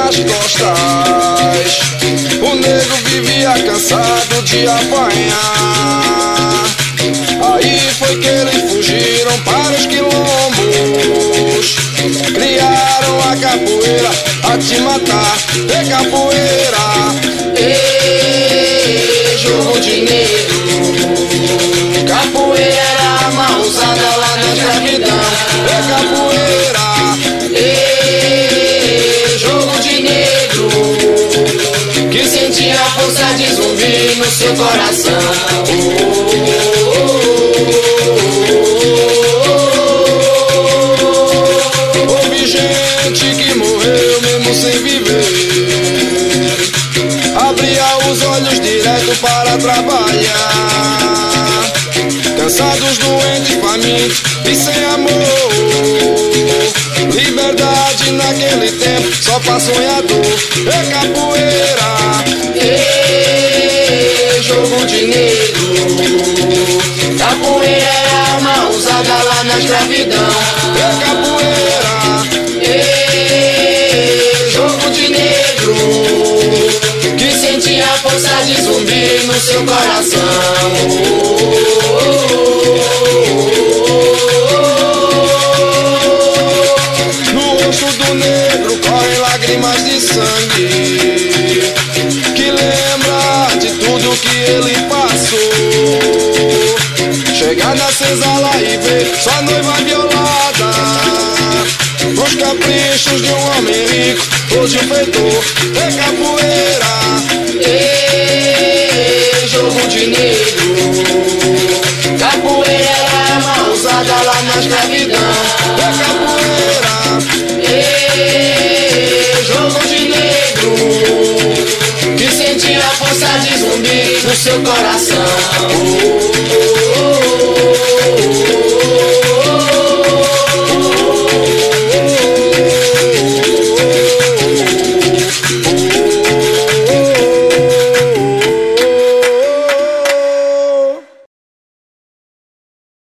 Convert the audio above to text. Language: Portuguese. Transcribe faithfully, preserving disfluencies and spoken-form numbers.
nas costas. O negro vivia cansado de apanhar. Aí foi que eles fugiram para os quilombos. Criaram a capoeira a te matar. É capoeira, é jogo de negro. Capoeira era mal usada lá na escravidão. É capoeira, é jogo de negro, que sentia a força de zumbi no seu coração. Oh, oh, oh, oh. Houve gente que morreu mesmo sem viver. Abria os olhos direto para trabalhar. Cansados, doentes, famintos e sem amor. Liberdade naquele tempo só pra sonhador. É capoeira, é jogo de negro. Capoeira é arma usada lá na escravidão. É capoeira, é jogo de negro, que sentia a força de zumbi no seu coração. No rosto do negro correm lágrimas de sangue, que lembra de tudo que ele passou. Chegar na senzala e ver sua noiva violada, os caprichos de um homem rico, hoje o feitor. É capoeira, é jogo de negro. Capoeira era arma usada lá na escravidão. É capoeira, é jogo de negro, que sentia a força de zumbi no seu coração. Oh, oh, oh.